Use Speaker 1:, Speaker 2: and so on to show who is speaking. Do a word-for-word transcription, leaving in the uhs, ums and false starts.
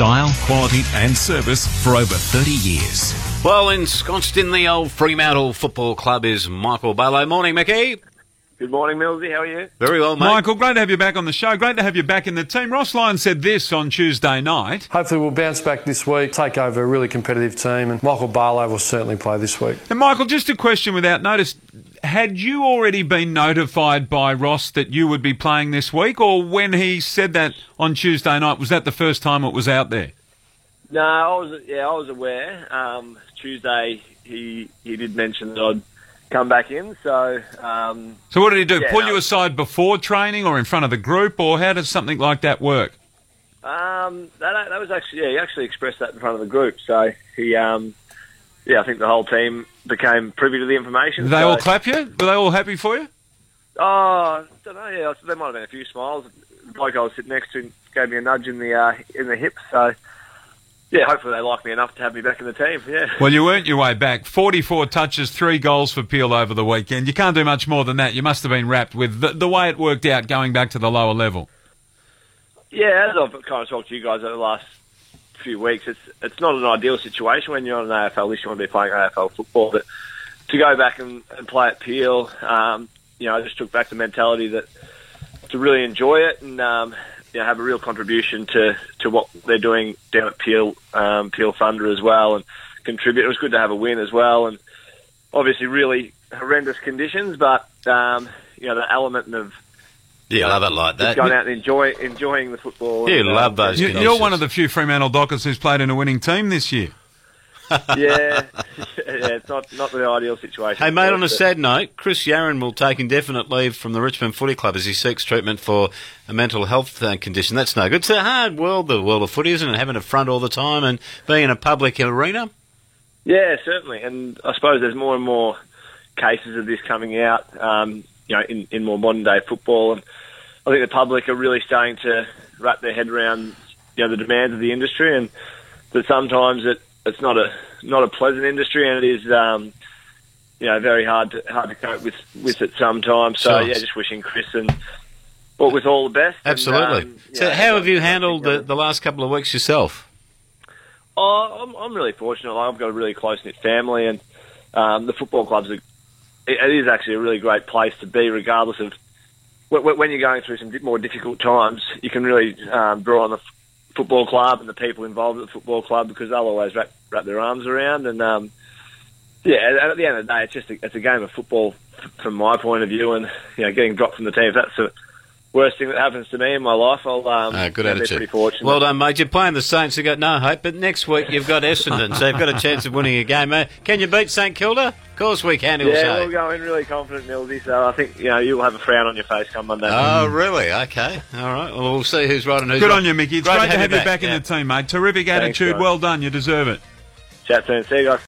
Speaker 1: Style, quality and service for over thirty years.
Speaker 2: Well, ensconced in the old Fremantle Football Club is Michael Barlow. Morning, Mickey.
Speaker 3: Good morning, Millsy. How are you?
Speaker 2: Very well, mate.
Speaker 4: Michael, great to have you back on the show. Great to have you back in the team. Ross Lyon said this on Tuesday night.
Speaker 5: Hopefully we'll bounce back this week, take over a really competitive team, and Michael Barlow will certainly play this week.
Speaker 4: And Michael, just a question without notice. Had you already been notified by Ross that you would be playing this week, or when he said that on Tuesday night, was that the first time it was out there?
Speaker 3: No, I was. Yeah, I was aware. Um, Tuesday, he he did mention that I'd come back in. So, um,
Speaker 4: so what did he do?
Speaker 3: Yeah,
Speaker 4: Pull
Speaker 3: no.
Speaker 4: you aside before training, or in front of the group, or how does something like that work?
Speaker 3: Um, that that was actually yeah. He actually expressed that in front of the group. So he um, yeah, I think the whole team became privy to the information.
Speaker 4: Did they
Speaker 3: so,
Speaker 4: all clap you? Were they all happy for you?
Speaker 3: Oh, I don't know. Yeah, there might have been a few smiles. The bloke I was sitting next to gave me a nudge in the uh, in the hip. So. Yeah, hopefully they like me enough to have me back in the team, yeah.
Speaker 4: Well, you earned your way back. forty-four touches, three goals for Peel over the weekend. You can't do much more than that. You must have been wrapped with the, the way it worked out going back to the lower level.
Speaker 3: Yeah, as I've kind of talked to you guys over the last few weeks, it's it's not an ideal situation when you're on an A F L list, you want to be playing A F L football, but to go back and, and play at Peel, um, you know, I just took back the mentality that to really enjoy it and um, you know, have a real contribution to, to what they're doing down at Peel, um, Peel Thunder as well, and contribute. It was good to have a win as well, and obviously really horrendous conditions, but um, you know, the element of
Speaker 2: Yeah, I love it like that.
Speaker 3: going out and enjoy, enjoying the football.
Speaker 2: You
Speaker 3: and, uh,
Speaker 2: love those
Speaker 4: You,
Speaker 2: conditions.
Speaker 4: you're one of the few Fremantle Dockers who's played in a winning team this year.
Speaker 3: yeah, yeah, it's not not the ideal situation.
Speaker 2: Hey, mate, on a
Speaker 3: But-
Speaker 2: sad note, Chris Yarran will take indefinite leave from the Richmond Footy Club as he seeks treatment for a mental health uh, condition. That's no good. It's a hard world, the world of footy, isn't it? Having a front all the time and being in a public arena.
Speaker 3: Yeah, certainly, and I suppose there's more and more cases of this coming out, um, you know, in, in more modern day football, and I think the public are really starting to wrap their head around, you know, the demands of the industry, and that sometimes it, it's not a not a pleasant industry, and it is, um, you know, very hard to hard to cope with with it sometimes. So
Speaker 2: Sure.
Speaker 3: yeah, just wishing Chris and well, with all the best.
Speaker 2: Absolutely.
Speaker 3: And, um,
Speaker 2: so
Speaker 3: yeah,
Speaker 2: how have you
Speaker 3: I think,
Speaker 2: handled the,
Speaker 3: um,
Speaker 2: the last couple of weeks yourself?
Speaker 3: Oh, I'm, I'm really fortunate. I've got a really close-knit family, and um, the football club's a, it, it is actually a really great place to be, regardless of when, when you're going through some di- more difficult times. You can really um, draw on the f- football club and the people involved at the football club, because they'll always wrap, wrap their arms around. And um, yeah, at, at the end of the day, it's just a, it's a game of football f- from my point of view, and you know, getting dropped from the team, if that's the worst thing that happens to me in my life, I'll um,
Speaker 2: Ah, good
Speaker 3: I'll
Speaker 2: attitude.
Speaker 3: be pretty fortunate.
Speaker 2: Well done, mate. You're playing the Saints. You've got no hope, but next week you've got Essendon, so you've got a chance of winning a game. Uh, can you beat St Kilda? Of course we can, he'll
Speaker 3: Yeah,
Speaker 2: say.
Speaker 3: we'll go in really confident, Millsy, so I think, you know, you'll have a frown on your face come Monday.
Speaker 2: Oh, really? Okay. All right. Well, we'll see who's right and who's
Speaker 4: Good
Speaker 2: wrong.
Speaker 4: on you, Mickey. It's great, to have you back, in
Speaker 2: yeah.
Speaker 4: the team, mate. Terrific
Speaker 3: Thanks,
Speaker 4: attitude.
Speaker 3: guys.
Speaker 4: Well done. You deserve it.
Speaker 3: Chat soon. See you guys.